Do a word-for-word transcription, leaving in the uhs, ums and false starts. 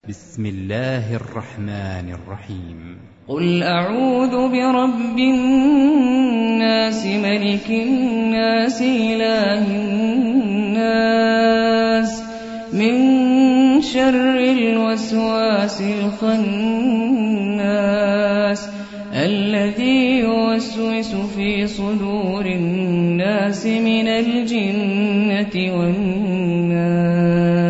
بسم الله الرحمن الرحيم. قل أعوذ برب الناس ملك الناس إله الناس من شر الوسواس الخناس الذي يوسوس في صدور الناس من الجنة والناس.